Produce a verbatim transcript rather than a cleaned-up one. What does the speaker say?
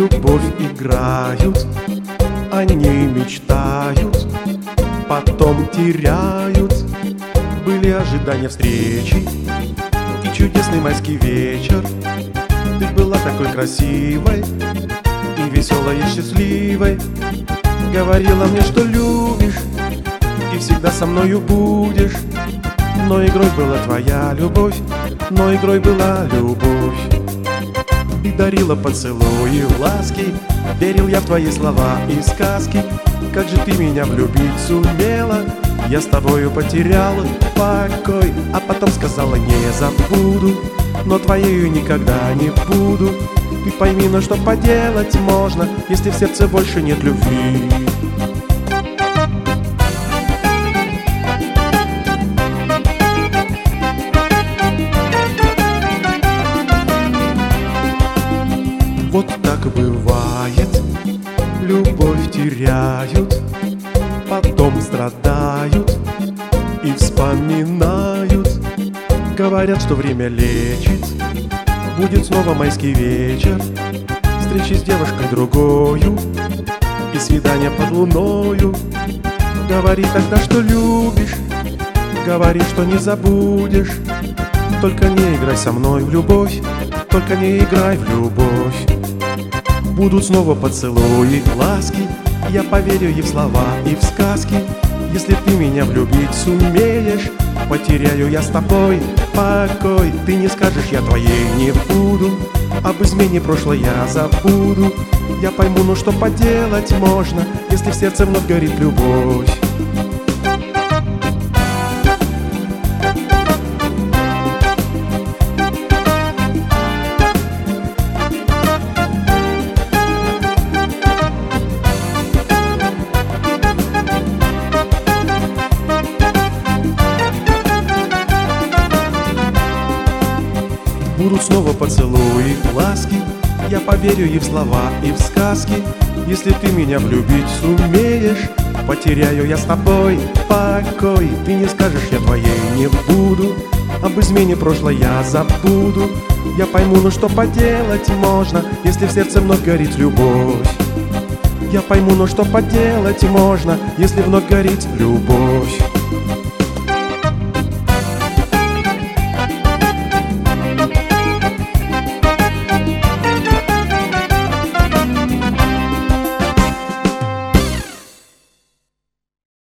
любовь играют, о ней мечтают, потом теряют. Были ожидания встречи и чудесный майский вечер. Ты была такой красивой и веселой, и счастливой. Говорила мне, что любишь и всегда со мною будешь. Но игрой была твоя любовь, но игрой была любовь. И дарила поцелуи, ласки, верил я в твои слова и сказки. Как же ты меня влюбить сумела, я с тобою потерял покой. А потом сказала, не забуду, но твоею никогда не буду. Ты пойми, но что поделать можно, если в сердце больше нет любви. Вот так бывает, любовь теряют, потом страдают и вспоминают. Говорят, что время лечит, будет снова майский вечер, встречи с девушкой другою и свидание под луною. Говори тогда, что любишь, говори, что не забудешь. Только не играй со мной в любовь, только не играй в любовь. Будут снова поцелуи, ласки, я поверю и в слова, и в сказки. Если ты меня влюбить сумеешь, потеряю я с тобой покой. Ты не скажешь, я твоей не буду, об измене прошлое я забуду. Я пойму, ну что поделать можно, если в сердце вновь горит любовь. Будут снова поцелуи, ласки, я поверю и в слова, и в сказки. Если ты меня влюбить сумеешь, потеряю я с тобой покой. Ты не скажешь, я твоей не буду, об измене прошлое я забуду. Я пойму, ну что поделать можно, если в сердце вновь горит любовь. Я пойму, ну что поделать можно, если вновь горит любовь.